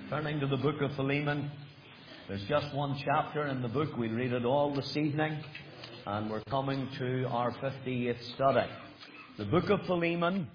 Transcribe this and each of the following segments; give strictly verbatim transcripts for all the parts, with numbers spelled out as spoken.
Turning to the book of Philemon, there's just one chapter in the book. We'll read it all this evening, and we're coming to our fifty-eighth study. The book of Philemon,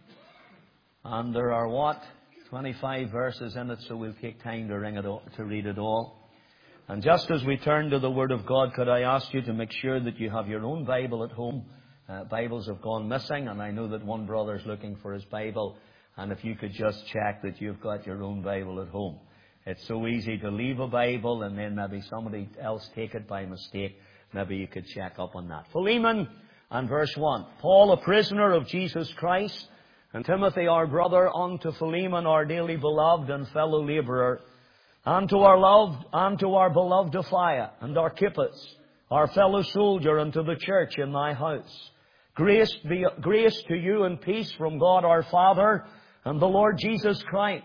and there are what? twenty-five verses in it, so we'll take time to, ring it all, to read it all. And just as we turn to the Word of God, could I ask you to make sure that you have your own Bible at home? Uh, Bibles have gone missing, and I know that one brother's looking for his Bible. And if you could just check that you've got your own Bible at home. It's so easy to leave a Bible and then maybe somebody else take it by mistake. Maybe you could check up on that. Philemon and verse one. Paul, a prisoner of Jesus Christ, and Timothy, our brother, unto Philemon, our dearly beloved and fellow labourer, and to our loved, and to our beloved Apphia, and Archippus, our fellow soldier, and to the church in thy house. Grace be, grace to you and peace from God our Father and the Lord Jesus Christ.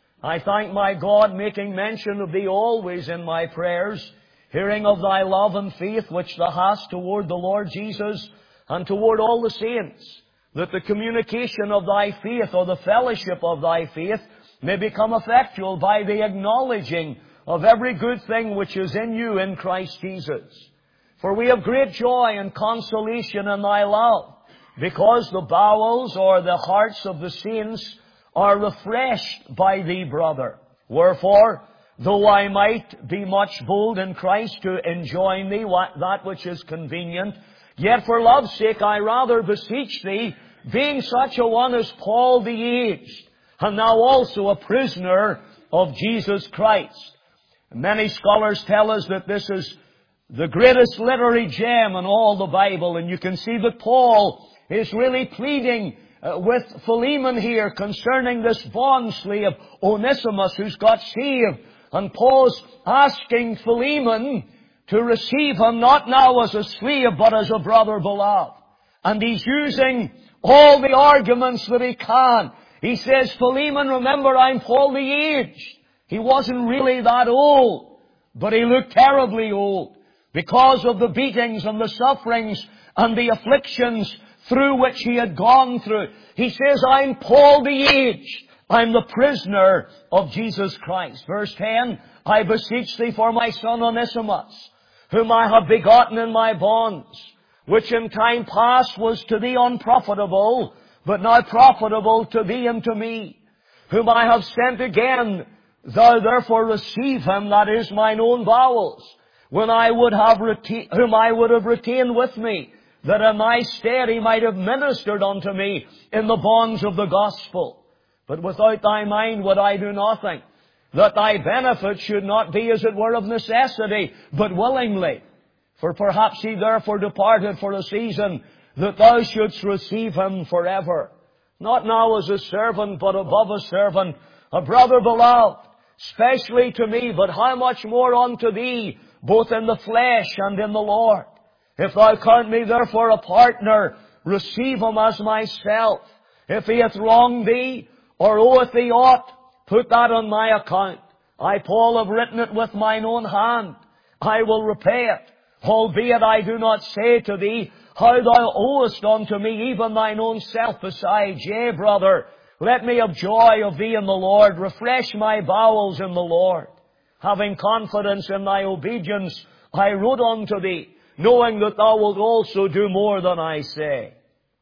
I thank my God, making mention of thee always in my prayers, hearing of thy love and faith which thou hast toward the Lord Jesus and toward all the saints, that the communication of thy faith, or the fellowship of thy faith, may become effectual by the acknowledging of every good thing which is in you in Christ Jesus. For we have great joy and consolation in thy love, because the bowels or the hearts of the saints are refreshed by thee, brother. Wherefore, though I might be much bold in Christ to enjoin thee that which is convenient, yet for love's sake I rather beseech thee, being such a one as Paul the aged, and now also a prisoner of Jesus Christ. Many scholars tell us that this is the greatest literary gem in all the Bible, and you can see that Paul is really pleading uh, with Philemon here concerning this bond slave Onesimus who's got saved. And Paul's asking Philemon to receive him not now as a slave but as a brother beloved. And he's using all the arguments that he can. He says, Philemon, remember I'm Paul the aged. He wasn't really that old, but he looked terribly old because of the beatings and the sufferings and the afflictions through which he had gone through. He says, I'm Paul the aged. I'm the prisoner of Jesus Christ. Verse ten, I beseech thee for my son Onesimus, whom I have begotten in my bonds, which in time past was to thee unprofitable, but now profitable to thee and to me, whom I have sent again. Thou therefore receive him, that is mine own bowels, when I would have reta- whom I would have retained with me, that in my stead he might have ministered unto me in the bonds of the gospel. But without thy mind would I do nothing, that thy benefit should not be as it were of necessity, but willingly. For perhaps he therefore departed for a season, that thou shouldst receive him forever. Not now as a servant, but above a servant, a brother beloved, specially to me, but how much more unto thee, both in the flesh and in the Lord. If thou count me therefore a partner, receive him as myself. If he hath wronged thee, or oweth thee aught, put that on my account. I, Paul, have written it with mine own hand. I will repay it. Albeit I do not say to thee, how thou owest unto me even thine own self besides. Yea, brother, let me have joy of thee in the Lord. Refresh my bowels in the Lord. Having confidence in thy obedience, I wrote unto thee, knowing that thou wilt also do more than I say.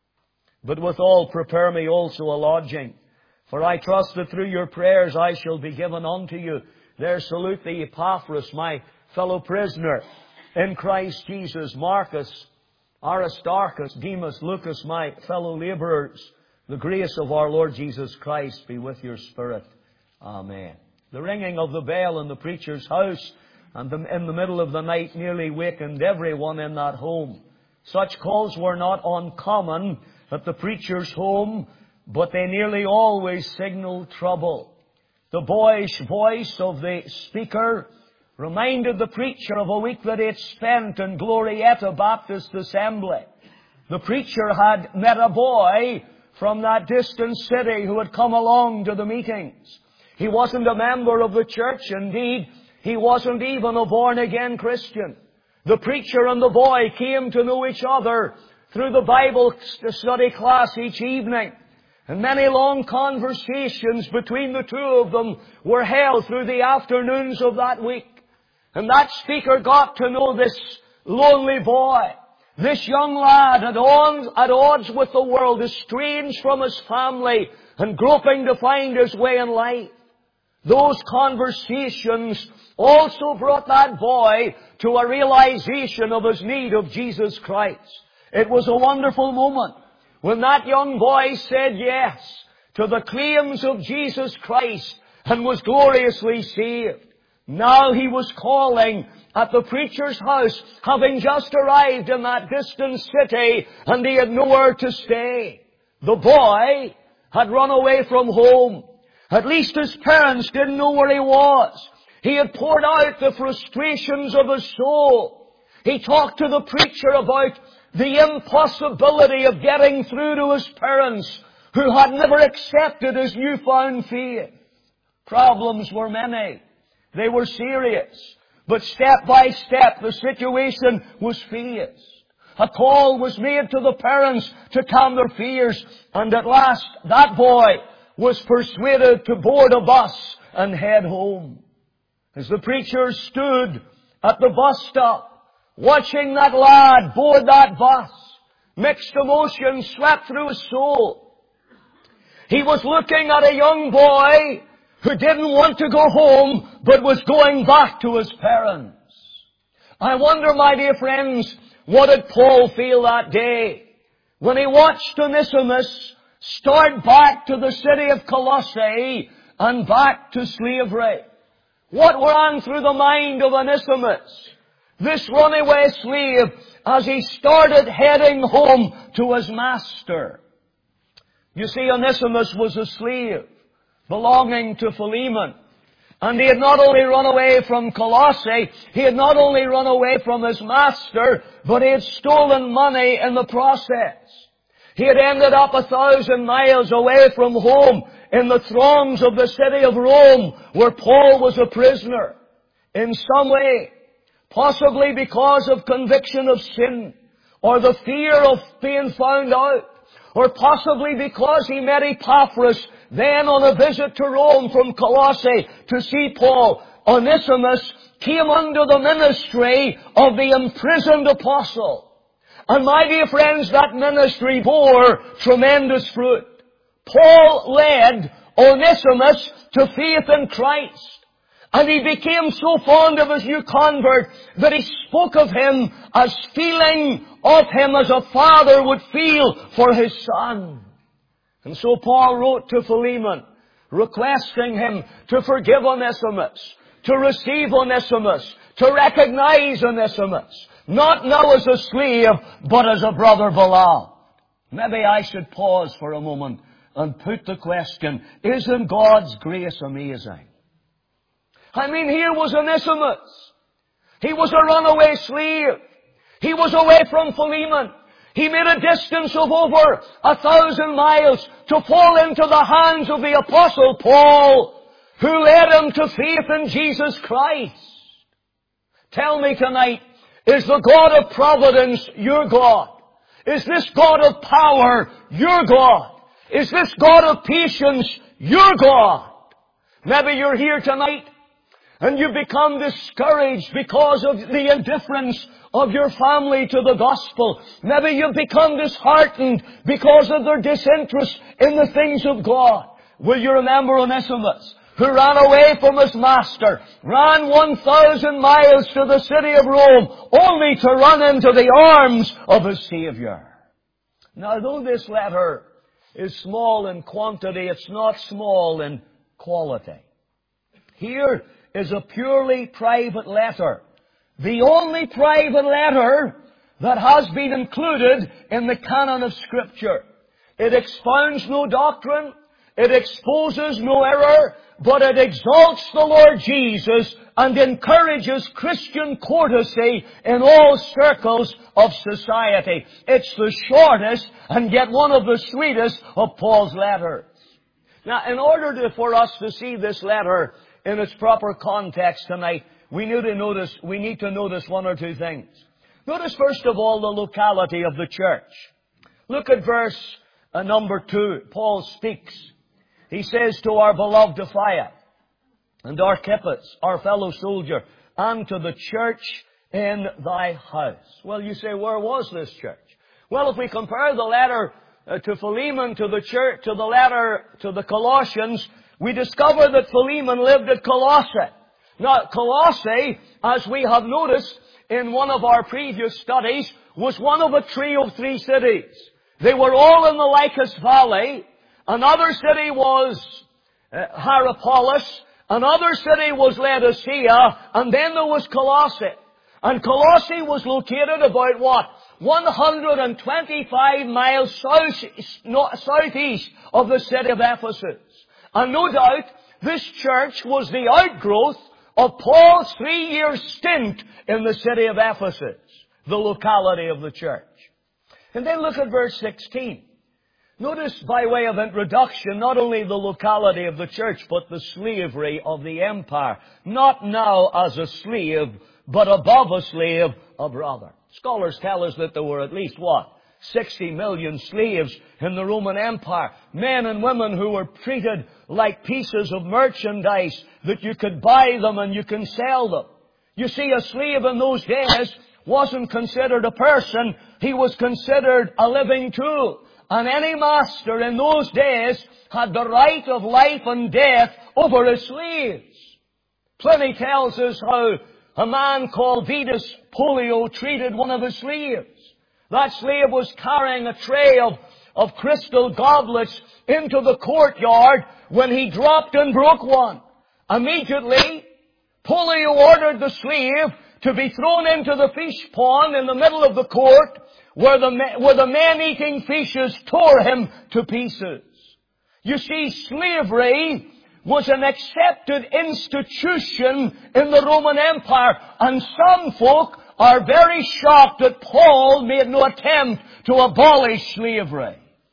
But withal prepare me also a lodging. For I trust that through your prayers I shall be given unto you. There salute thee Epaphras, my fellow prisoner in Christ Jesus, Marcus, Aristarchus, Demas, Lucas, my fellow labourers. The grace of our Lord Jesus Christ be with your spirit. Amen. The ringing of the bell in the preacher's house and in the middle of the night nearly wakened everyone in that home. Such calls were not uncommon at the preacher's home, but they nearly always signaled trouble. The boyish voice of the speaker reminded the preacher of a week that he had spent in Glorieta Baptist Assembly. The preacher had met a boy from that distant city who had come along to the meetings. He wasn't a member of the church. Indeed, he wasn't even a born-again Christian. The preacher and the boy came to know each other through the Bible study class each evening. And many long conversations between the two of them were held through the afternoons of that week. And that speaker got to know this lonely boy, this young lad at odds, at odds with the world, estranged from his family and groping to find his way in life. Those conversations also brought that boy to a realization of his need of Jesus Christ. It was a wonderful moment when that young boy said yes to the claims of Jesus Christ and was gloriously saved. Now he was calling at the preacher's house, having just arrived in that distant city, and he had nowhere to stay. The boy had run away from home. At least his parents didn't know where he was. He had poured out the frustrations of his soul. He talked to the preacher about the impossibility of getting through to his parents, who had never accepted his newfound faith. Problems were many. They were serious. But step by step the situation was faced. A call was made to the parents to calm their fears, and at last that boy was persuaded to board a bus and head home. As the preacher stood at the bus stop, watching that lad board that bus, mixed emotions swept through his soul. He was looking at a young boy who didn't want to go home, but was going back to his parents. I wonder, my dear friends, what did Paul feel that day when he watched Onesimus start back to the city of Colossae and back to slavery? What ran through the mind of Onesimus, this runaway slave, as he started heading home to his master? You see, Onesimus was a slave belonging to Philemon. And he had not only run away from Colossae, he had not only run away from his master, but he had stolen money in the process. He had ended up a thousand miles away from home in the throngs of the city of Rome, where Paul was a prisoner. In some way, possibly because of conviction of sin, or the fear of being found out, or possibly because he met Epaphras, then on a visit to Rome from Colossae to see Paul, Onesimus came under the ministry of the imprisoned apostle. And my dear friends, that ministry bore tremendous fruit. Paul led Onesimus to faith in Christ. And he became so fond of his new convert that he spoke of him as feeling of him as a father would feel for his son. And so Paul wrote to Philemon, requesting him to forgive Onesimus, to receive Onesimus, to recognize Onesimus, not now as a slave, but as a brother beloved. Maybe I should pause for a moment and put the question, isn't God's grace amazing? I mean, here was Onesimus. He was a runaway slave. He was away from Philemon. He made a distance of over a thousand miles to fall into the hands of the Apostle Paul, who led him to faith in Jesus Christ. Tell me tonight, is the God of providence your God? Is this God of power your God? Is this God of patience your God? Maybe you're here tonight and you become discouraged because of the indifference of your family to the gospel. Maybe you've become disheartened because of their disinterest in the things of God. Will you remember Onesimus, who ran away from his master, ran one thousand miles to the city of Rome, only to run into the arms of his Savior? Now, though this letter is small in quantity, it's not small in quality. Here is a purely private letter. The only private letter that has been included in the canon of Scripture. It expounds no doctrine. It exposes no error. But it exalts the Lord Jesus and encourages Christian courtesy in all circles of society. It's the shortest and yet one of the sweetest of Paul's letters. Now, in order to, for us to see this letter in its proper context tonight, we need to notice, we need to notice one or two things. Notice first of all the locality of the church. Look at verse uh, number two, Paul speaks. He says to our beloved Apphia and Archippus, our fellow soldier, and to the church in thy house. Well, you say, where was this church? Well, if we compare the letter uh, to Philemon to the church, to the letter to the Colossians, we discover that Philemon lived at Colossae. Now, Colossae, as we have noticed in one of our previous studies, was one of a trio of three cities. They were all in the Lycus Valley. Another city was uh, Hierapolis. Another city was Laodicea. And then there was Colossae. And Colossae was located about what? one hundred twenty-five miles south, southeast of the city of Ephesus. And no doubt, this church was the outgrowth of Paul's three-year stint in the city of Ephesus, the locality of the church. And then look at verse sixteen. Notice, by way of introduction, not only the locality of the church, but the slavery of the empire. Not now as a slave, but above a slave, a brother. Scholars tell us that there were at least, what? sixty million slaves in the Roman Empire. Men and women who were treated like pieces of merchandise, that you could buy them and you can sell them. You see, a slave in those days wasn't considered a person. He was considered a living tool. And any master in those days had the right of life and death over his slaves. Pliny tells us how a man called Vitus Pollio treated one of his slaves. That slave was carrying a tray of, of crystal goblets into the courtyard when he dropped and broke one. Immediately, Pollio ordered the slave to be thrown into the fish pond in the middle of the court, where the, where the man-eating fishes tore him to pieces. You see, slavery was an accepted institution in the Roman Empire, and some folk are very shocked that Paul made no attempt to abolish slavery.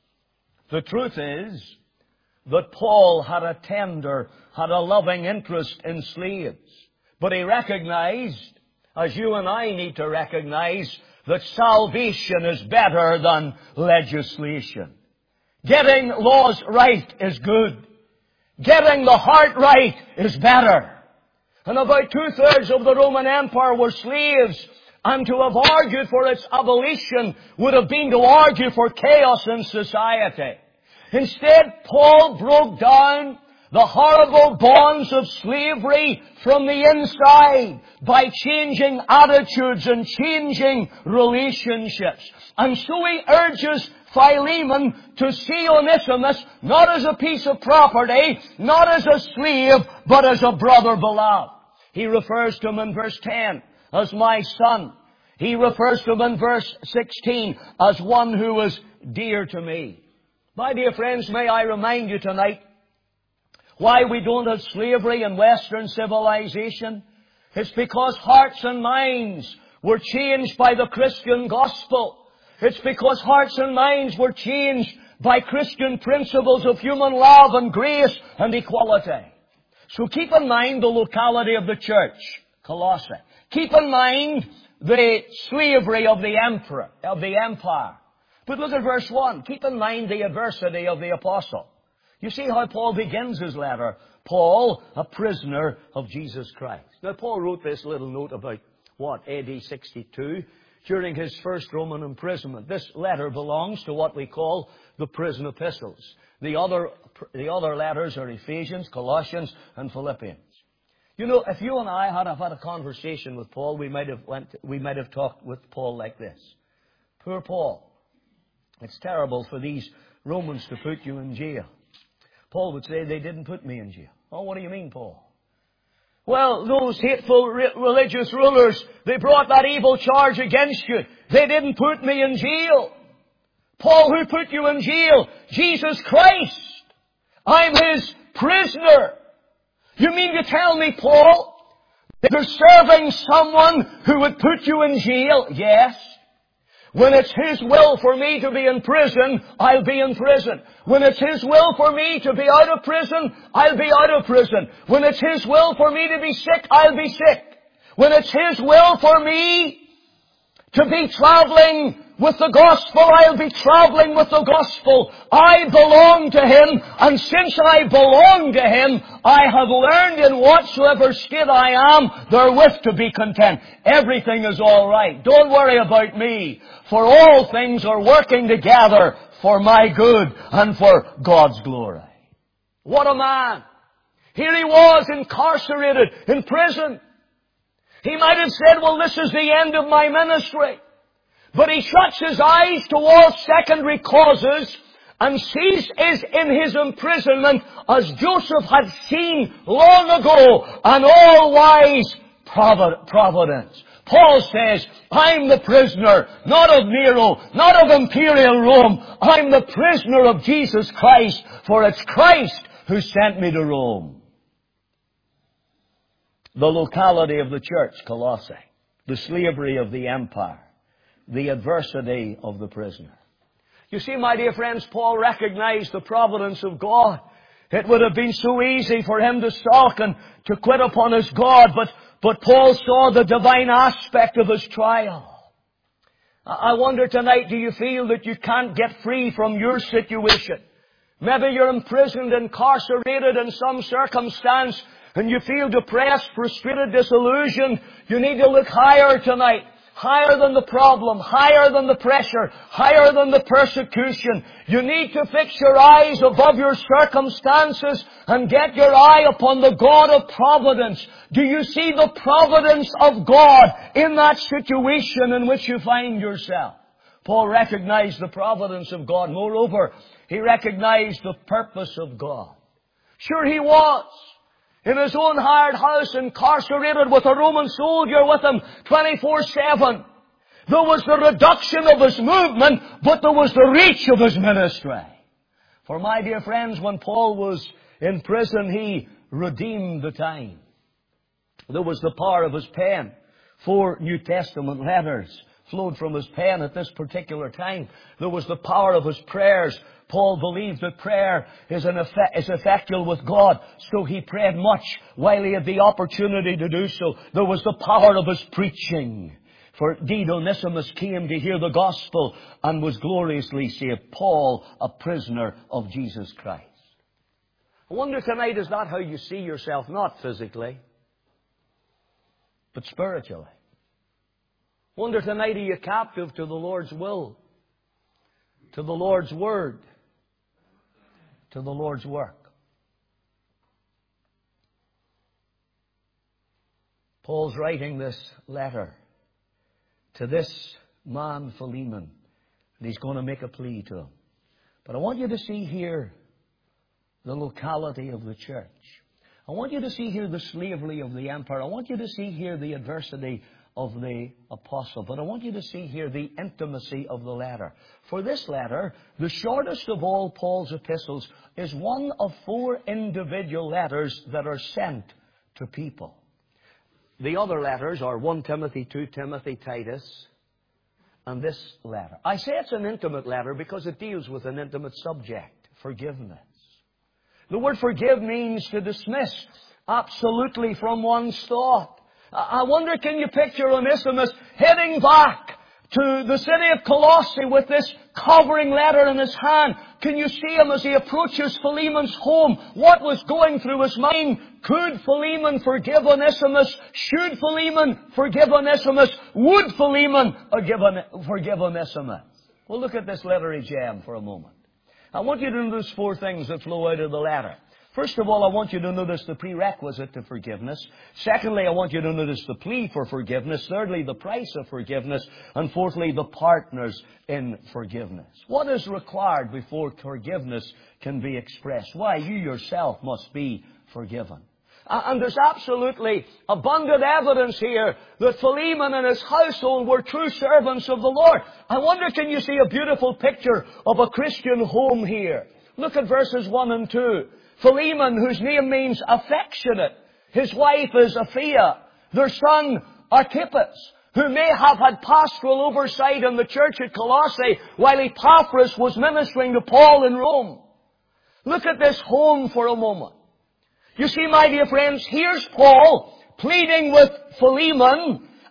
The truth is that Paul had a tender, had a loving interest in slaves. But he recognized, as you and I need to recognize, that salvation is better than legislation. Getting laws right is good. Getting the heart right is better. And about two-thirds of the Roman Empire were slaves, and to have argued for its abolition would have been to argue for chaos in society. Instead, Paul broke down the horrible bonds of slavery from the inside by changing attitudes and changing relationships. And so he urges Philemon to see Onesimus not as a piece of property, not as a slave, but as a brother beloved. He refers to him in verse ten as my son. He refers to him in verse sixteen as one who is dear to me. My dear friends, may I remind you tonight why we don't have slavery in Western civilization. It's because hearts and minds were changed by the Christian gospel. It's because hearts and minds were changed by Christian principles of human love and grace and equality. So keep in mind the locality of the church, Colossae. Keep in mind the slavery of the emperor, of the empire. But look at verse one. Keep in mind the adversity of the apostle. You see how Paul begins his letter. Paul, a prisoner of Jesus Christ. Now, Paul wrote this little note about, what, A D sixty-two, during his first Roman imprisonment. This letter belongs to what we call the prison epistles. The other, the other letters are Ephesians, Colossians, and Philippians. You know, if you and I had have had a conversation with Paul, we might have went, we might have talked with Paul like this. Poor Paul. It's terrible for these Romans to put you in jail. Paul would say, they didn't put me in jail. Oh, what do you mean, Paul? Well, those hateful re- religious rulers, they brought that evil charge against you. They didn't put me in jail. Paul, who put you in jail? Jesus Christ. I'm His prisoner. You mean to tell me, Paul, that you're serving someone who would put you in jail? Yes. When it's His will for me to be in prison, I'll be in prison. When it's His will for me to be out of prison, I'll be out of prison. When it's His will for me to be sick, I'll be sick. When it's His will for me to be traveling with the gospel. I'll be traveling with the gospel. I belong to Him, and since I belong to Him, I have learned in whatsoever state I am therewith to be content. Everything is all right. Don't worry about me, for all things are working together for my good and for God's glory. What a man! Here he was, incarcerated, in prison. He might have said, well, this is the end of my ministry. But he shuts his eyes to all secondary causes and sees is in his imprisonment, as Joseph had seen long ago, an all-wise providence. Paul says, I'm the prisoner, not of Nero, not of imperial Rome. I'm the prisoner of Jesus Christ, for it's Christ who sent me to Rome. The locality of the church, Colossae. The slavery of the empire. The adversity of the prisoner. You see, my dear friends, Paul recognized the providence of God. It would have been so easy for him to sulk and to quit upon his God, but, but Paul saw the divine aspect of his trial. I wonder tonight, do you feel that you can't get free from your situation? Maybe you're imprisoned, incarcerated in some circumstance, and you feel depressed, frustrated, disillusioned. You need to look higher tonight. Higher than the problem, higher than the pressure, higher than the persecution. You need to fix your eyes above your circumstances and get your eye upon the God of providence. Do you see the providence of God in that situation in which you find yourself? Paul recognized the providence of God. Moreover, he recognized the purpose of God. Sure, he was in his own hired house, incarcerated with a Roman soldier with him twenty-four seven. There was the reduction of his movement, but there was the reach of his ministry. For my dear friends, when Paul was in prison, he redeemed the time. There was the power of his pen. Four New Testament letters flowed from his pen at this particular time. There was the power of his prayers. Paul believed that prayer is, an effect, is effectual with God, so he prayed much while he had the opportunity to do so. There was the power of his preaching. For indeed Onesimus came to hear the gospel and was gloriously saved. Paul, a prisoner of Jesus Christ. I wonder tonight, is that how you see yourself? Not physically, but spiritually. I wonder tonight, are you captive to the Lord's will, to the Lord's word, to the Lord's work? Paul's writing this letter to this man, Philemon, and he's going to make a plea to him. But I want you to see here the locality of the church. I want you to see here the slavery of the empire. I want you to see here the adversity of the apostle. But I want you to see here the intimacy of the letter. For this letter, the shortest of all Paul's epistles, is one of four individual letters that are sent to people. The other letters are First Timothy, Second Timothy, Titus, and this letter. I say it's an intimate letter because it deals with an intimate subject, forgiveness. The word forgive means to dismiss absolutely from one's thought. I wonder, can you picture Onesimus heading back to the city of Colossae with this covering letter in his hand? Can you see him as he approaches Philemon's home? What was going through his mind? Could Philemon forgive Onesimus? Should Philemon forgive Onesimus? Would Philemon forgive Onesimus? Well, look at this literary gem for a moment. I want you to notice four things that flow out of the letter. First of all, I want you to notice the prerequisite to forgiveness. Secondly, I want you to notice the plea for forgiveness. Thirdly, the price of forgiveness. And fourthly, the partners in forgiveness. What is required before forgiveness can be expressed? Why, you yourself must be forgiven. And there's absolutely abundant evidence here that Philemon and his household were true servants of the Lord. I wonder, can you see a beautiful picture of a Christian home here? Look at verses one and two. Philemon, whose name means affectionate. His wife is Apphia. Their son Archippus, who may have had pastoral oversight in the church at Colossae while Epaphras was ministering to Paul in Rome. Look at this home for a moment. You see, my dear friends, here's Paul pleading with Philemon,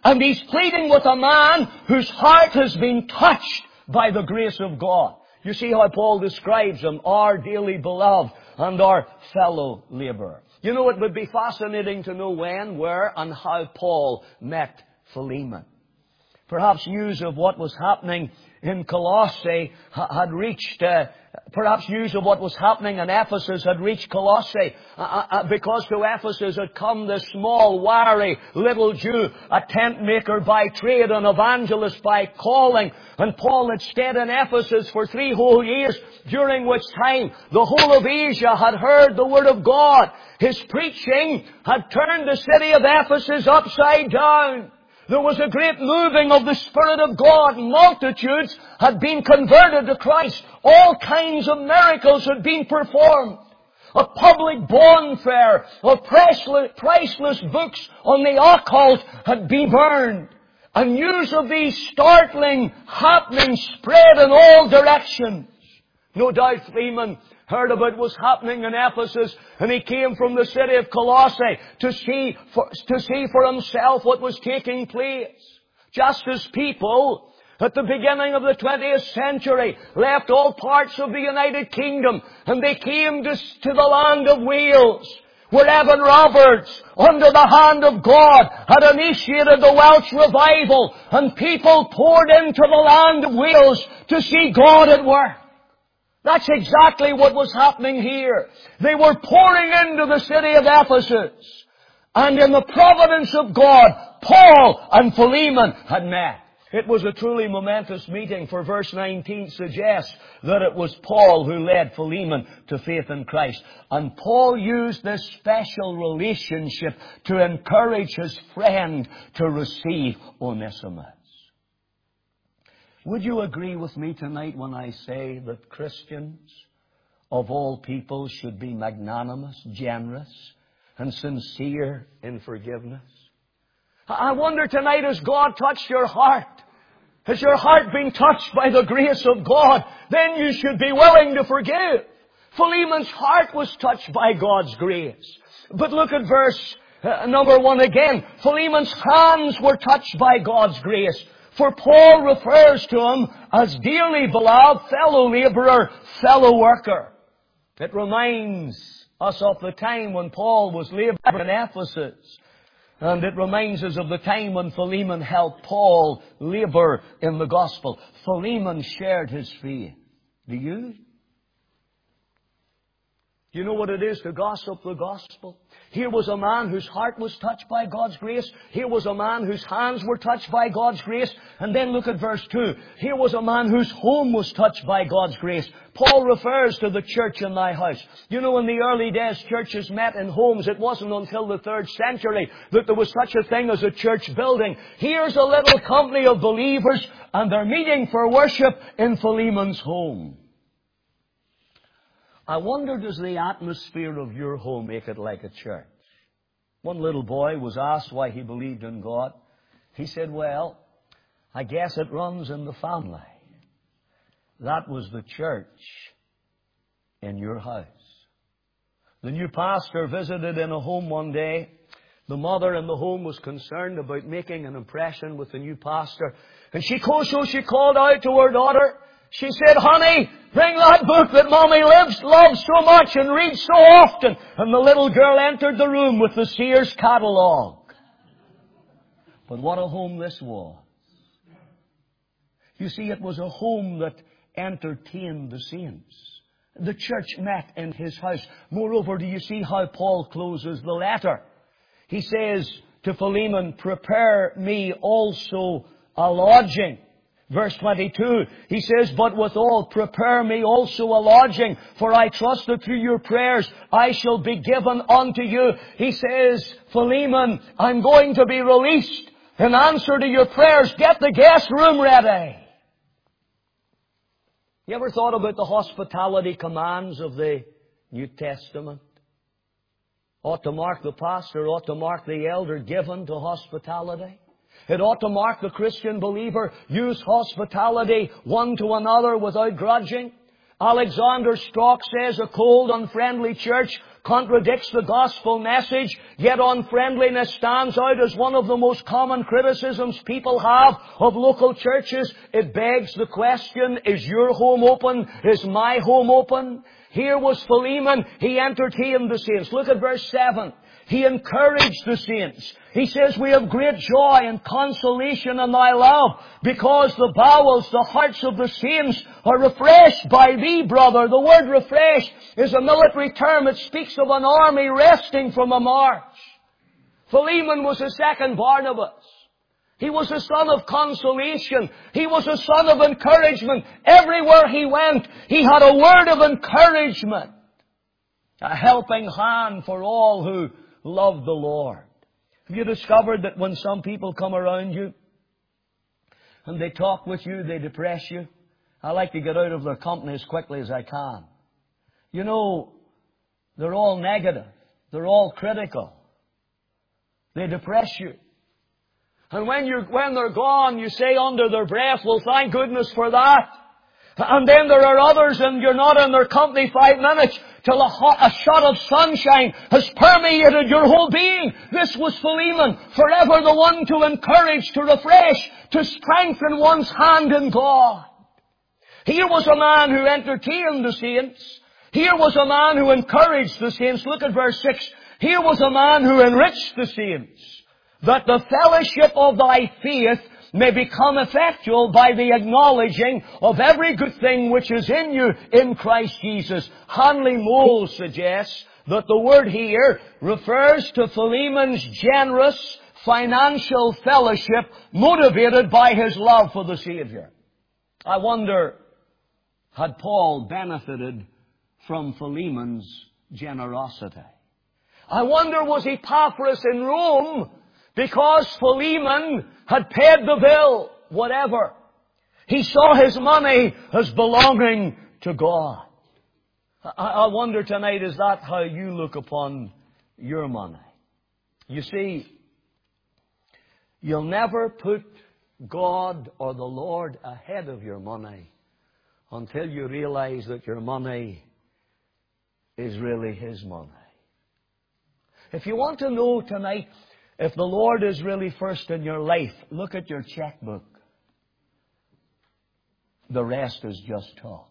And he's pleading with a man whose heart has been touched by the grace of God. You see how Paul describes him, our dearly beloved and our fellow laborer. You know, it would be fascinating to know when, where, and how Paul met Philemon. Perhaps news of what was happening in Colossae had reached, uh, perhaps news of what was happening in Ephesus had reached Colossae, uh, uh, because to Ephesus had come this small, wiry, little Jew, a tent maker by trade, an evangelist by calling. And Paul had stayed in Ephesus for three whole years, during which time the whole of Asia had heard the Word of God. His preaching had turned the city of Ephesus upside down. There was a great moving of the Spirit of God. Multitudes had been converted to Christ. All kinds of miracles had been performed. A public bonfire of priceless, priceless books on the occult had been burned. And news of these startling happenings spread in all directions. No doubt Philemon heard about what was happening in Ephesus, and he came from the city of Colossae to see for, to see for himself what was taking place. Just as people at the beginning of the twentieth century left all parts of the United Kingdom and they came to, to the land of Wales, where Evan Roberts, under the hand of God, had initiated the Welsh revival, and people poured into the land of Wales to see God at work. That's exactly what was happening here. They were pouring into the city of Ephesus. And in the providence of God, Paul and Philemon had met. It was a truly momentous meeting, for verse nineteen suggests that it was Paul who led Philemon to faith in Christ. And Paul used this special relationship to encourage his friend to receive Onesimus. Would you agree with me tonight when I say that Christians of all people should be magnanimous, generous, and sincere in forgiveness? I wonder tonight, has God touched your heart? Has your heart been touched by the grace of God? Then you should be willing to forgive. Philemon's heart was touched by God's grace. But look at verse uh, number one again. Philemon's hands were touched by God's grace. For Paul refers to him as dearly beloved, fellow laborer, fellow worker. It reminds us of the time when Paul was laboring in Ephesus. And it reminds us of the time when Philemon helped Paul labor in the gospel. Philemon shared his faith. Do you? Do you know what it is to gossip the gospel? Here was a man whose heart was touched by God's grace. Here was a man whose hands were touched by God's grace. And then look at verse two. Here was a man whose home was touched by God's grace. Paul refers to the church in thy house. You know, in the early days, churches met in homes. It wasn't until the third century that there was such a thing as a church building. Here's a little company of believers, and they're meeting for worship in Philemon's home. I wonder, does the atmosphere of your home make it like a church? One little boy was asked why he believed in God. He said, well, I guess it runs in the family. That was the church in your house. The new pastor visited in a home one day. The mother in the home was concerned about making an impression with the new pastor. And she, so she called out to her daughter. She said, honey, bring that book that Mommy lives, loves so much and reads so often. And the little girl entered the room with the Sears catalog. But what a home this was. You see, it was a home that entertained the saints. The church met in his house. Moreover, do you see how Paul closes the letter? He says to Philemon, prepare me also a lodging. Verse twenty-two, he says, but withal prepare me also a lodging, for I trust that through your prayers I shall be given unto you. He says, Philemon, I'm going to be released. In answer to your prayers, get the guest room ready. You ever thought about the hospitality commands of the New Testament? Ought to mark the pastor, ought to mark the elder given to hospitality. It ought to mark the Christian believer, use hospitality one to another without grudging. Alexander Strauch says a cold, unfriendly church contradicts the gospel message, yet unfriendliness stands out as one of the most common criticisms people have of local churches. It begs the question, is your home open? Is my home open? Here was Philemon. He entertained the saints. Look at verse seven. He encouraged the saints. He says, we have great joy and consolation in thy love, because the bowels, the hearts of the saints are refreshed by thee, brother. The word refreshed is a military term. It speaks of an army resting from a march. Philemon was a second Barnabas. He was a son of consolation. He was a son of encouragement. Everywhere he went, he had a word of encouragement. A helping hand for all who love the Lord. Have you discovered that when some people come around you and they talk with you, they depress you? I like to get out of their company as quickly as I can. You know, they're all negative. They're all critical. They depress you. And when you're, when they're gone, you say under their breath, well, thank goodness for that. And then there are others, and you're not in their company five minutes till a, hot, a shot of sunshine has permeated your whole being. This was Philemon, forever the one to encourage, to refresh, to strengthen one's hand in God. Here was a man who entertained the saints. Here was a man who encouraged the saints. Look at verse six. Here was a man who enriched the saints, that the fellowship of thy faith may become effectual by the acknowledging of every good thing which is in you in Christ Jesus. Hanley Moule suggests that the word here refers to Philemon's generous financial fellowship motivated by his love for the Savior. I wonder, had Paul benefited from Philemon's generosity? I wonder, was Epaphras in Rome because Philemon had paid the bill, whatever? He saw his money as belonging to God. I wonder tonight, is that how you look upon your money? You see, you'll never put God or the Lord ahead of your money until you realize that your money is really His money. If you want to know tonight if the Lord is really first in your life, look at your checkbook. The rest is just talk.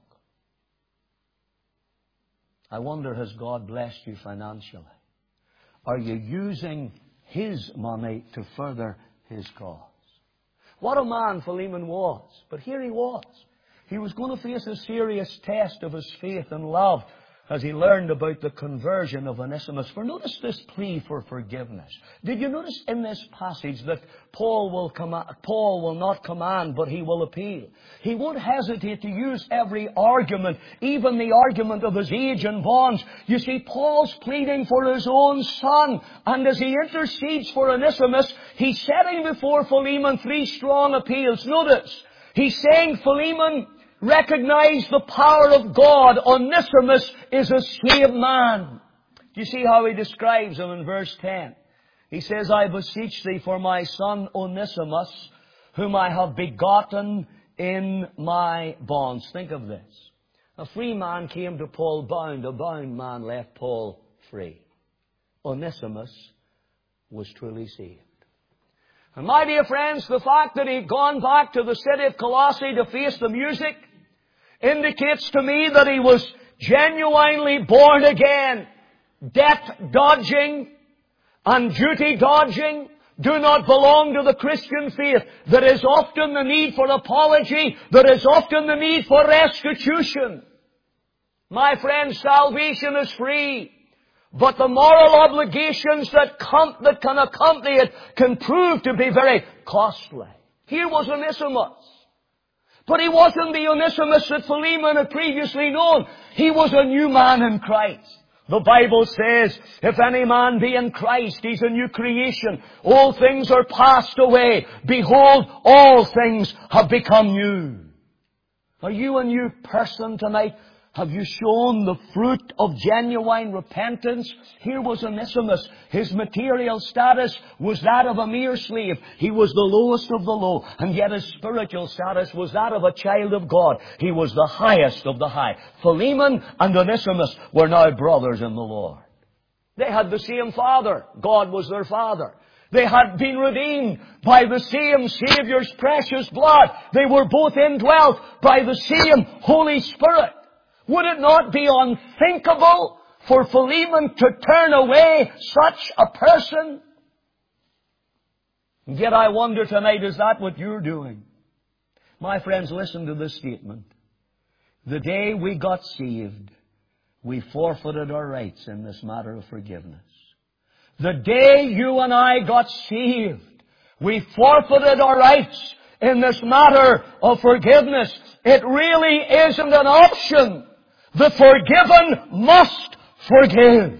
I wonder, has God blessed you financially? Are you using His money to further His cause? What a man Philemon was. But here he was. He was going to face a serious test of his faith and love as he learned about the conversion of Onesimus. For notice this plea for forgiveness. Did you notice in this passage that Paul will command, Paul will not command, but he will appeal? He won't hesitate to use every argument, even the argument of his age and bonds. You see, Paul's pleading for his own son, and as he intercedes for Onesimus, he's setting before Philemon three strong appeals. Notice, he's saying, Philemon, recognize the power of God. Onesimus is a saved man. Do you see how he describes him in verse ten? He says, I beseech thee for my son Onesimus, whom I have begotten in my bonds. Think of this. A free man came to Paul bound. A bound man left Paul free. Onesimus was truly saved. And my dear friends, the fact that he'd gone back to the city of Colossae to face the music indicates to me that he was genuinely born again. Debt dodging and duty dodging do not belong to the Christian faith. There is often the need for apology. There is often the need for restitution. My friends, salvation is free, but the moral obligations that, com- that can accompany it can prove to be very costly. Here was Onesimus. But he wasn't the Onesimus that Philemon had previously known. He was a new man in Christ. The Bible says, if any man be in Christ, he's a new creation. All things are passed away. Behold, all things have become new. Are you a new person tonight? Have you shown the fruit of genuine repentance? Here was Onesimus. His material status was that of a mere slave. He was the lowest of the low. And yet his spiritual status was that of a child of God. He was the highest of the high. Philemon and Onesimus were now brothers in the Lord. They had the same Father. God was their Father. They had been redeemed by the same Saviour's precious blood. They were both indwelt by the same Holy Spirit. Would it not be unthinkable for Philemon to turn away such a person? Yet I wonder tonight, is that what you're doing? My friends, listen to this statement. The day we got saved, we forfeited our rights in this matter of forgiveness. The day you and I got saved, we forfeited our rights in this matter of forgiveness. It really isn't an option. The forgiven must forgive.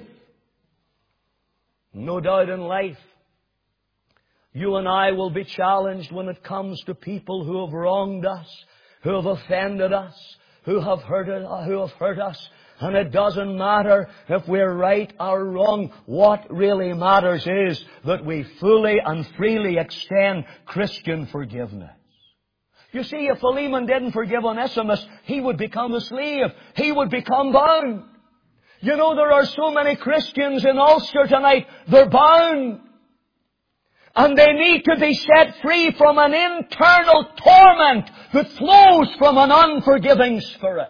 No doubt in life, you and I will be challenged when it comes to people who have wronged us, who have offended us, who have hurt us, who have hurt us. And it doesn't matter if we're right or wrong. What really matters is that we fully and freely extend Christian forgiveness. You see, if Philemon didn't forgive Onesimus, he would become a slave. He would become bound. You know, there are so many Christians in Ulster tonight, they're bound. And they need to be set free from an internal torment that flows from an unforgiving spirit.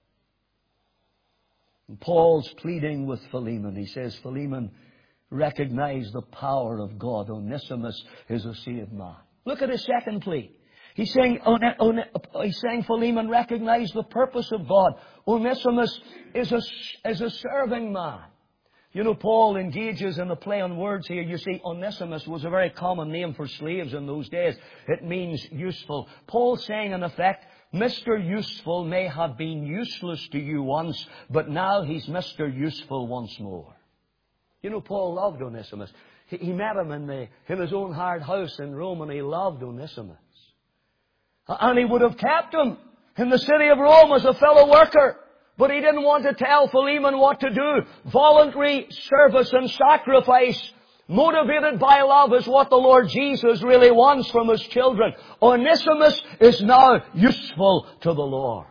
And Paul's pleading with Philemon. He says, Philemon, recognize the power of God. Onesimus is a saved man. Look at his second plea. He's saying, he's saying, Philemon, recognize the purpose of God. Onesimus is a, is a serving man. You know, Paul engages in a play on words here. You see, Onesimus was a very common name for slaves in those days. It means useful. Paul's saying, in effect, Mister Useful may have been useless to you once, but now he's Mister Useful once more. You know, Paul loved Onesimus. He, he met him in, the, in his own hard house in Rome, and he loved Onesimus. And he would have kept him in the city of Rome as a fellow worker. But he didn't want to tell Philemon what to do. Voluntary service and sacrifice, motivated by love, is what the Lord Jesus really wants from His children. Onesimus is now useful to the Lord.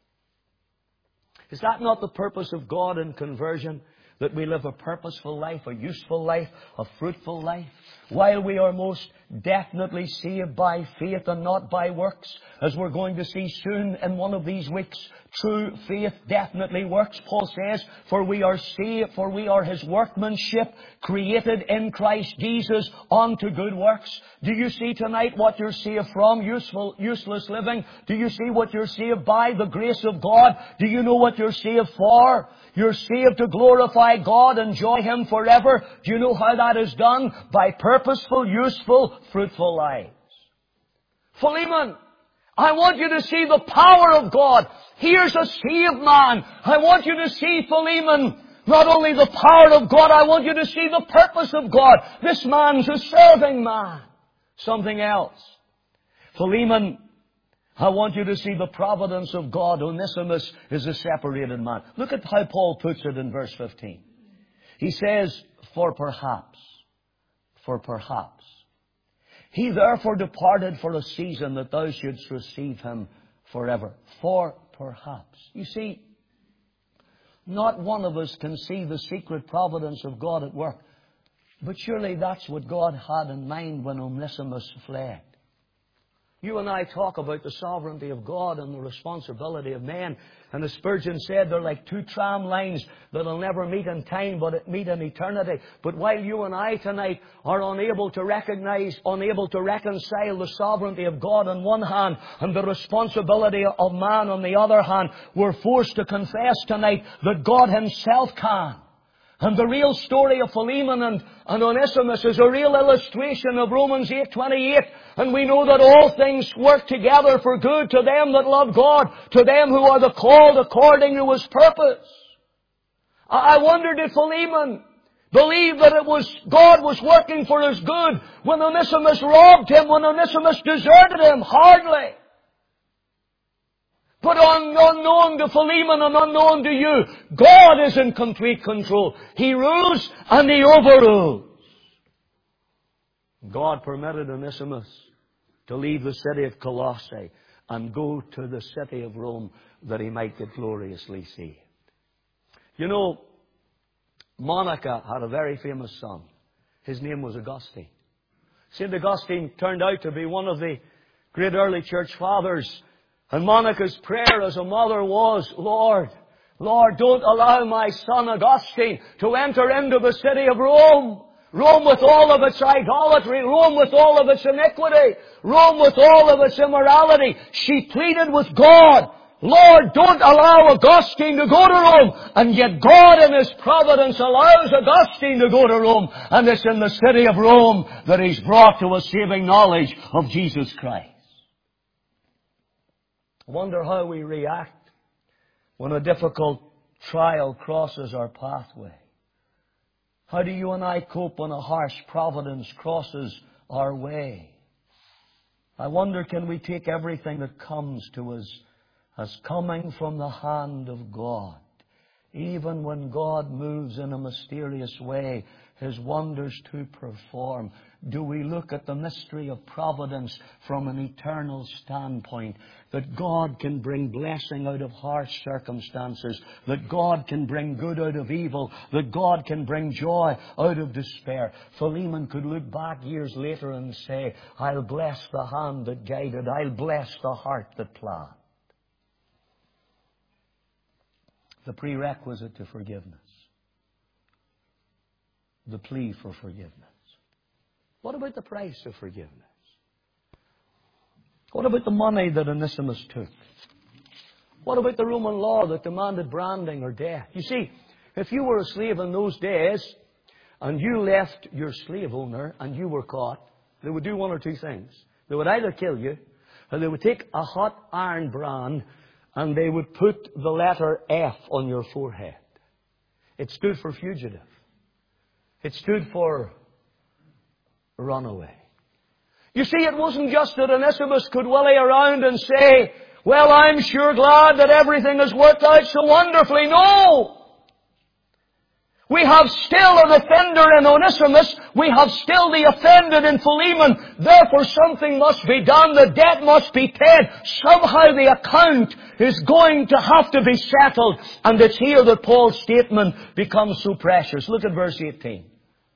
Is that not the purpose of God in conversion? That we live a purposeful life, a useful life, a fruitful life? While we are most definitely saved by faith and not by works, as we're going to see soon in one of these weeks, true faith definitely works. Paul says, for we are saved, for we are His workmanship, created in Christ Jesus unto good works. Do you see tonight what you're saved from? Useful, useless living. Do you see what you're saved by? The grace of God. Do you know what you're saved for? You're saved to glorify God, enjoy Him forever. Do you know how that is done? By purposeful, useful, fruitful lives. Philemon, I want you to see the power of God. Here's a saved man. I want you to see, Philemon, not only the power of God, I want you to see the purpose of God. This man's a serving man. Something else. Philemon, I want you to see the providence of God. Onesimus is a separated man. Look at how Paul puts it in verse fifteen. He says, for perhaps, for perhaps. He therefore departed for a season that thou shouldst receive him forever. For perhaps. You see, not one of us can see the secret providence of God at work. But surely that's what God had in mind when Onesimus fled. You and I talk about the sovereignty of God and the responsibility of man. And as Spurgeon said, they're like two tram lines that'll never meet in time, but meet in eternity. But while you and I tonight are unable to recognize, unable to reconcile the sovereignty of God on one hand and the responsibility of man on the other hand, we're forced to confess tonight that God Himself can. And the real story of Philemon and, and Onesimus is a real illustration of Romans eight twenty-eight. And we know that all things work together for good to them that love God, to them who are the called according to His purpose. I wonder, did Philemon believe that it was God was working for his good when Onesimus robbed him, when Onesimus deserted him? Hardly. But unknown to Philemon and unknown to you, God is in complete control. He rules and He overrules. God permitted Onesimus to leave the city of Colossae and go to the city of Rome that he might get gloriously saved. You know, Monica had a very famous son. His name was Augustine. Saint Augustine turned out to be one of the great early church fathers. And Monica's prayer as a mother was, Lord, Lord, don't allow my son Augustine to enter into the city of Rome. Rome with all of its idolatry, Rome with all of its iniquity, Rome with all of its immorality. She pleaded with God, Lord, don't allow Augustine to go to Rome. And yet God in His providence allows Augustine to go to Rome. And it's in the city of Rome that he's brought to a saving knowledge of Jesus Christ. I wonder how we react when a difficult trial crosses our pathway. How do you and I cope when a harsh providence crosses our way? I wonder, can we take everything that comes to us as coming from the hand of God? Even when God moves in a mysterious way, His wonders to perform, do we look at the mystery of providence from an eternal standpoint? That God can bring blessing out of harsh circumstances. That God can bring good out of evil. That God can bring joy out of despair. Philemon could look back years later and say, I'll bless the hand that guided. I'll bless the heart that planned. The prerequisite to forgiveness. The plea for forgiveness. What about the price of forgiveness? What about the money that Onesimus took? What about the Roman law that demanded branding or death? You see, if you were a slave in those days and you left your slave owner and you were caught, they would do one or two things. They would either kill you, or they would take a hot iron brand and they would put the letter F on your forehead. It stood for fugitive. It stood for runaway. You see, it wasn't just that Onesimus could willy around and say, well, I'm sure glad that everything has worked out so wonderfully. No! We have still an offender in Onesimus. We have still the offended in Philemon. Therefore, something must be done. The debt must be paid. Somehow the account is going to have to be settled. And it's here that Paul's statement becomes so precious. Look at verse eighteen.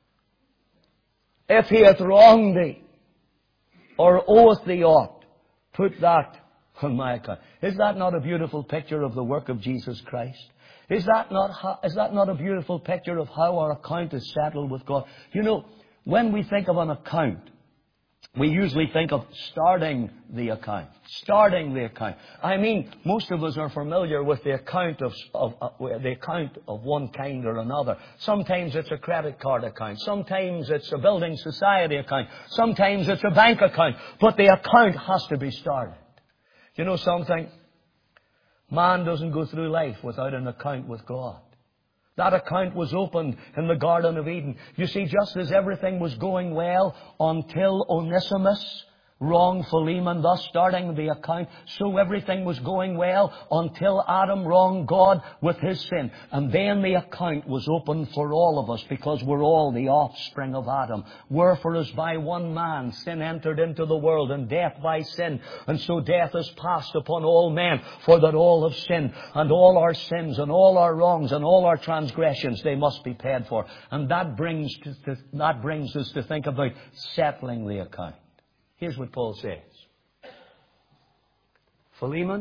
If he hath wronged thee, or oweth thee aught, put that on my account. Is that not a beautiful picture of the work of Jesus Christ? Is that not, how, is that not a beautiful picture of how our account is settled with God? You know, when we think of an account, we usually think of starting the account. Starting the account. I mean, most of us are familiar with the account of, of uh, the account of one kind or another. Sometimes it's a credit card account. Sometimes it's a building society account. Sometimes it's a bank account. But the account has to be started. You know something? Man doesn't go through life without an account with God. That account was opened in the Garden of Eden. You see, just as everything was going well until Onesimus wronged Philemon, thus starting the account, so everything was going well until Adam wronged God with his sin. And then the account was opened for all of us, because we're all the offspring of Adam. Wherefore as by one man sin entered into the world, and death by sin, and so death is passed upon all men, for that all have sinned, and all our sins and all our wrongs and all our transgressions, they must be paid for. And that brings to, to, that brings us to think about settling the account. Here's what Paul says. Philemon,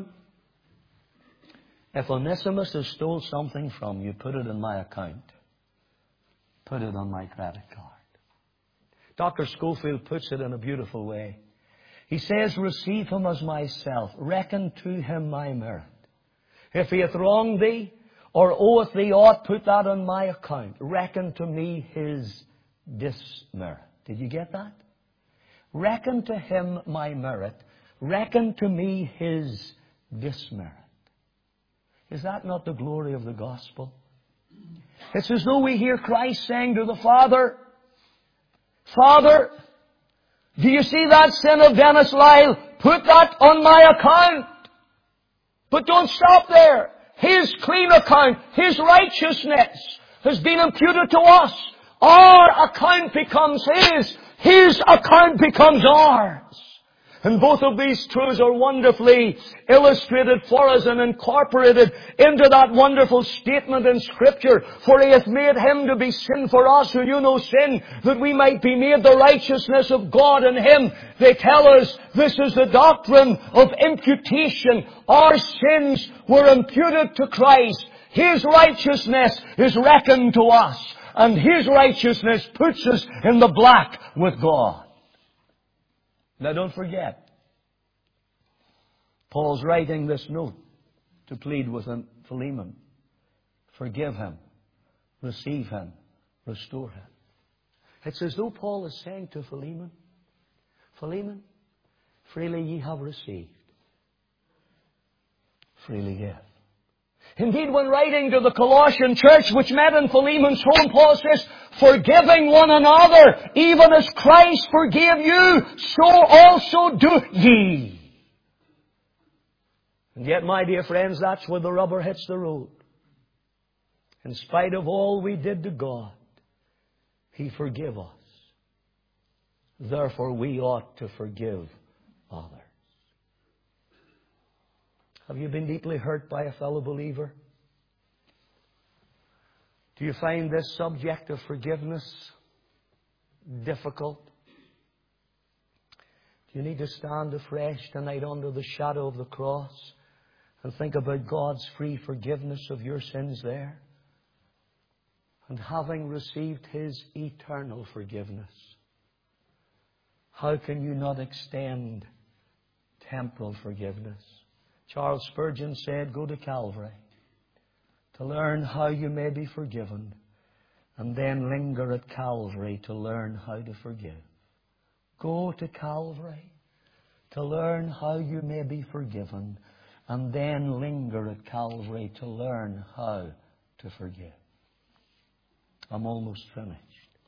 if Onesimus has stole something from you, put it in my account. Put it on my credit card. Doctor Schofield puts it in a beautiful way. He says, receive him as myself. Reckon to him my merit. If he hath wronged thee, or oweth thee aught, put that on my account. Reckon to me his dismerit. Did you get that? Reckon to him my merit. Reckon to me his dismerit. Is that not the glory of the gospel? It's as though we hear Christ saying to the Father, Father, do you see that sin of Dennis Lyle? Put that on my account. But don't stop there. His clean account, his righteousness has been imputed to us. Our account becomes his. His account becomes ours. And both of these truths are wonderfully illustrated for us and incorporated into that wonderful statement in Scripture. For He hath made Him to be sin for us who knew no sin, that we might be made the righteousness of God in Him. They tell us this is the doctrine of imputation. Our sins were imputed to Christ. His righteousness is reckoned to us. And His righteousness puts us in the black with God. Now don't forget, Paul's writing this note to plead with Philemon. Forgive him, receive him, restore him. It's as though Paul is saying to Philemon, Philemon, freely ye have received, freely give. Indeed, when writing to the Colossian church, which met in Philemon's home, Paul says, forgiving one another, even as Christ forgave you, so also do ye. And yet, my dear friends, that's where the rubber hits the road. In spite of all we did to God, He forgave us. Therefore, we ought to forgive others. Have you been deeply hurt by a fellow believer? Do you find this subject of forgiveness difficult? Do you need to stand afresh tonight under the shadow of the cross and think about God's free forgiveness of your sins there? And having received His eternal forgiveness, how can you not extend temporal forgiveness? Charles Spurgeon said, go to Calvary to learn how you may be forgiven, and then linger at Calvary to learn how to forgive. Go to Calvary to learn how you may be forgiven, and then linger at Calvary to learn how to forgive. I'm almost finished.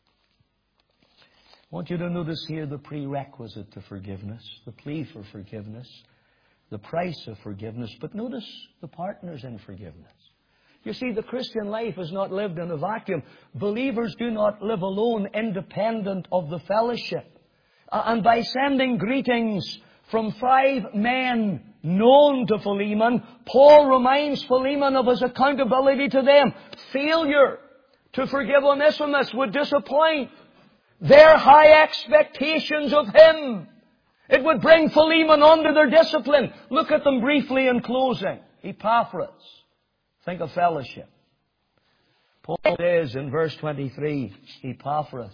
I want you to notice here the prerequisite to forgiveness, the plea for forgiveness, the price of forgiveness, but notice the partners in forgiveness. You see, the Christian life is not lived in a vacuum. Believers do not live alone, independent of the fellowship. And by sending greetings from five men known to Philemon, Paul reminds Philemon of his accountability to them. Failure to forgive Onesimus would disappoint their high expectations of him. It would bring Philemon under their discipline. Look at them briefly in closing. Epaphras. Think of fellowship. Paul says in verse twenty-three, Epaphras,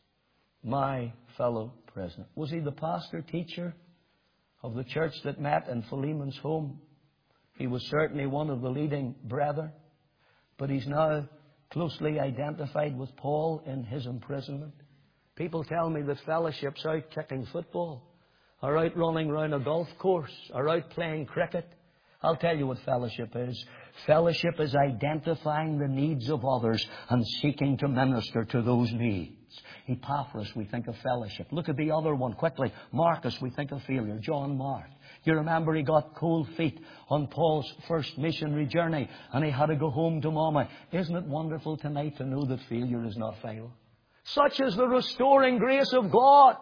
my fellow prisoner. Was he the pastor, teacher of the church that met in Philemon's home? He was certainly one of the leading brethren. But he's now closely identified with Paul in his imprisonment. People tell me that fellowship's out kicking football, or out running round a golf course, or out playing cricket. I'll tell you what fellowship is. Fellowship is identifying the needs of others and seeking to minister to those needs. Epaphras, we think of fellowship. Look at the other one quickly. Marcus, we think of failure. John Mark. You remember he got cold feet on Paul's first missionary journey and he had to go home to Mama. Isn't it wonderful tonight to know that failure is not final? Such is the restoring grace of God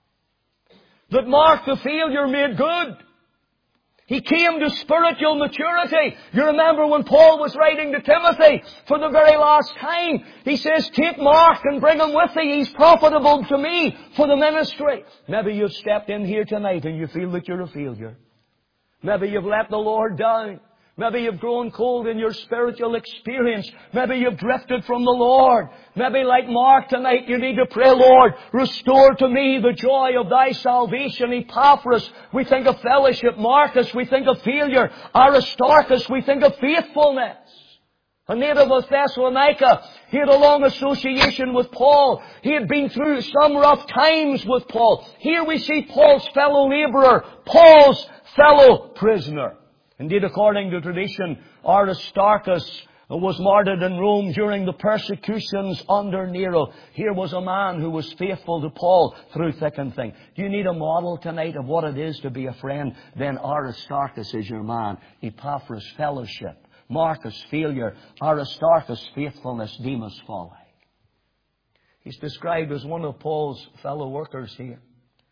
that Mark the failure made good. He came to spiritual maturity. You remember when Paul was writing to Timothy for the very last time, he says, take Mark and bring him with thee. He's profitable to me for the ministry. Maybe you've stepped in here tonight and you feel that you're a failure. Maybe you've let the Lord down. Maybe you've grown cold in your spiritual experience. Maybe you've drifted from the Lord. Maybe like Mark tonight you need to pray, Lord, restore to me the joy of thy salvation. Epaphras, we think of fellowship. Marcus, we think of failure. Aristarchus, we think of faithfulness. A native of Thessalonica, he had a long association with Paul. He had been through some rough times with Paul. Here we see Paul's fellow laborer, Paul's fellow prisoner. Indeed, according to tradition, Aristarchus was martyred in Rome during the persecutions under Nero. Here was a man who was faithful to Paul through thick and thin. Do you need a model tonight of what it is to be a friend? Then Aristarchus is your man. Epaphras, fellowship. Marcus, failure. Aristarchus, faithfulness. Demas, folly. He's described as one of Paul's fellow workers here.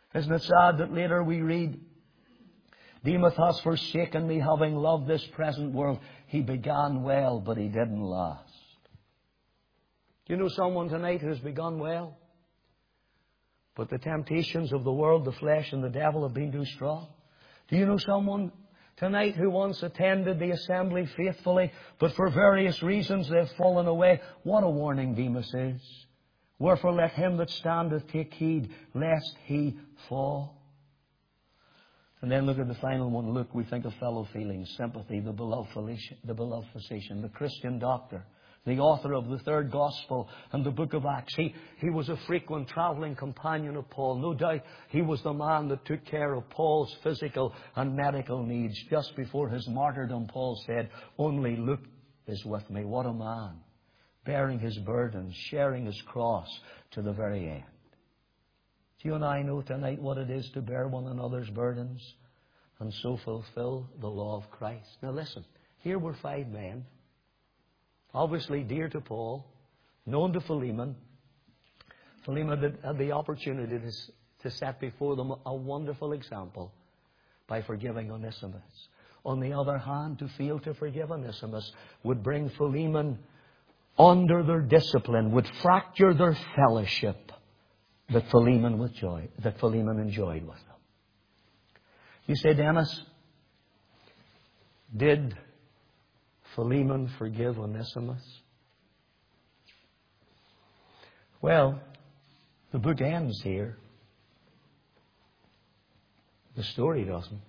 Isn't it sad that later we read, Demas has forsaken me, having loved this present world. He began well, but he didn't last. Do you know someone tonight who's begun well? But the temptations of the world, the flesh, and the devil have been too strong. Do you know someone tonight who once attended the assembly faithfully, but for various reasons they've fallen away? What a warning Demas is. Wherefore let him that standeth take heed, lest he fall. And then look at the final one. Look, we think of fellow feelings, sympathy, the beloved physician, the beloved physician, the Christian doctor, the author of the third gospel and the book of Acts. He, he was a frequent travelling companion of Paul. No doubt he was the man that took care of Paul's physical and medical needs. Just before his martyrdom, Paul said, only Luke is with me. What a man. Bearing his burdens, sharing his cross to the very end. Do you and I know tonight what it is to bear one another's burdens and so fulfill the law of Christ? Now listen, here were five men, obviously dear to Paul, known to Philemon. Philemon had the opportunity to, to set before them a wonderful example by forgiving Onesimus. On the other hand, to fail to forgive Onesimus would bring Philemon under their discipline, would fracture their fellowship that Philemon, with joy, that Philemon enjoyed with them. You say, Dennis, did Philemon forgive Onesimus? Well, the book ends here. The story doesn't.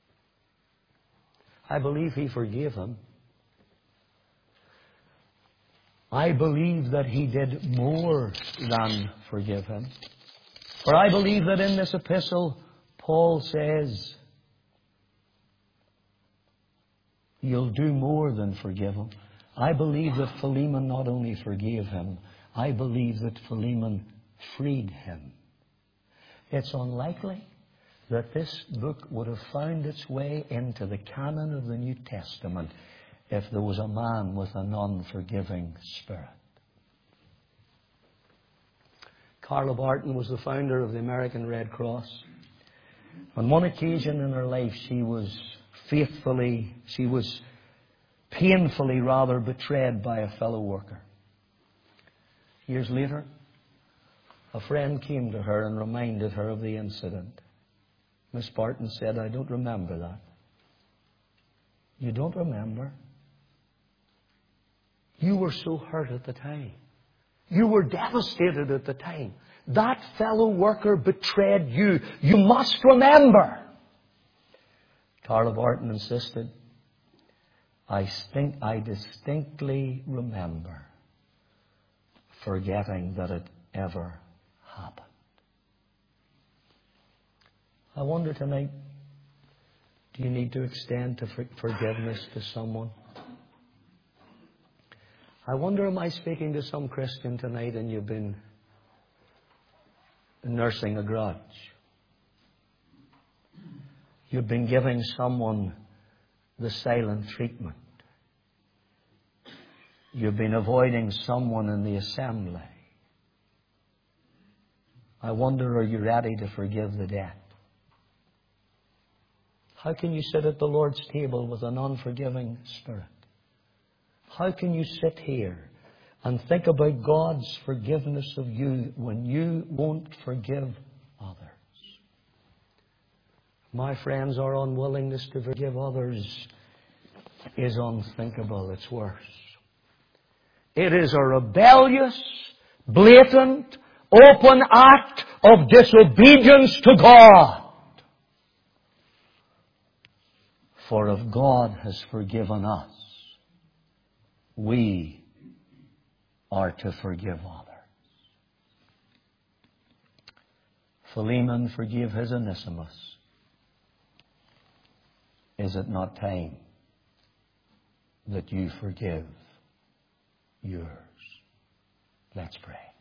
I believe he forgave him. I believe that he did more than forgive him. For I believe that in this epistle, Paul says, you'll do more than forgive him. I believe that Philemon not only forgave him, I believe that Philemon freed him. It's unlikely that this book would have found its way into the canon of the New Testament if there was a man with an unforgiving spirit. Carla Barton was the founder of the American Red Cross. On one occasion in her life, she was faithfully, she was painfully rather betrayed by a fellow worker. Years later, a friend came to her and reminded her of the incident. Miss Barton said, I don't remember that. You don't remember? You were so hurt at the time. You were devastated at the time. That fellow worker betrayed you. You must remember. Carla Barton insisted, I, stink, I distinctly remember forgetting that it ever happened. I wonder tonight, do you need to extend to forgiveness to someone? I wonder, am I speaking to some Christian tonight and you've been nursing a grudge? You've been giving someone the silent treatment. You've been avoiding someone in the assembly. I wonder, are you ready to forgive the debt? How can you sit at the Lord's table with an unforgiving spirit? How can you sit here and think about God's forgiveness of you when you won't forgive others? My friends, our unwillingness to forgive others is unthinkable. It's worse. It is a rebellious, blatant, open act of disobedience to God. For if God has forgiven us, we are to forgive others. Philemon forgave his Onesimus. Is it not time that you forgive yours? Let's pray.